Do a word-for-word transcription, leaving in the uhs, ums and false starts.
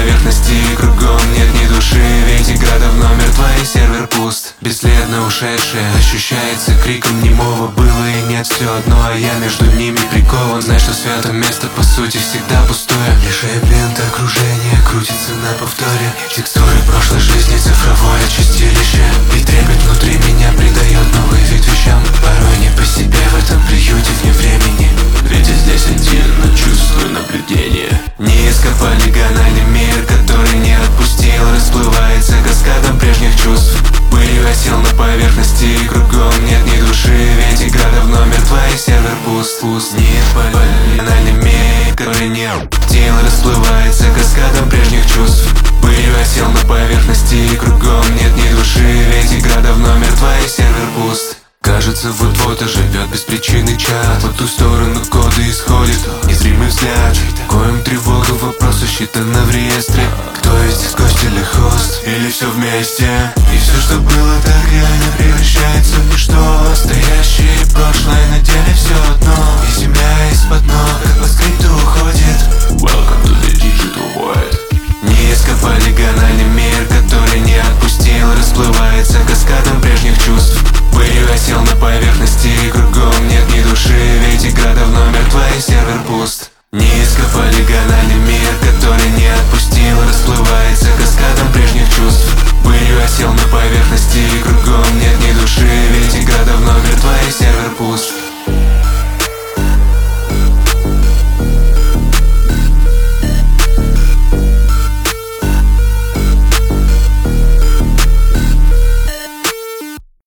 поверхности, кругом нет ни души. Ведь игра давно мертва и сервер пуст. Бесследно ушедшее ощущается криком немого. Было и нет все одно, а я между ними прикован. Знай, что свято место по сути всегда пустое. Лишь лент окружения крутится на повторе. Текстуры прошлой жизни, цифровое чистилище. И трепет внутри меня придает новый вид вещам. Порой не по себе в этом приюте вне времени. Ведь я здесь один, но чувствую наблюдение. Низкополигональный мир, который не отпустил, расплывается каскадом прежних чувств. Пылью осел на поверхности, и кругом нет ни души. Ведь игра давно мертва и сервер пуст. Пуст. Низкополигональный мир, который не отпустил, расплывается каскадом прежних чувств. Пылью осел на поверхности, и кругом нет ни души. Ведь игра давно мертва и сервер пуст. Кажется, вот-вот оживет без причины чат. По ту сторону коды исходит незримый взгляд. Коем тревогу, вопросы считаны в реестре. Кто из здесь гость или хост, или все вместе? И все, что было так реально, превращается в ничто. Настоящее и прошлое на деле все одно. И земля из-под ног, как по скрипту уходит. Welcome.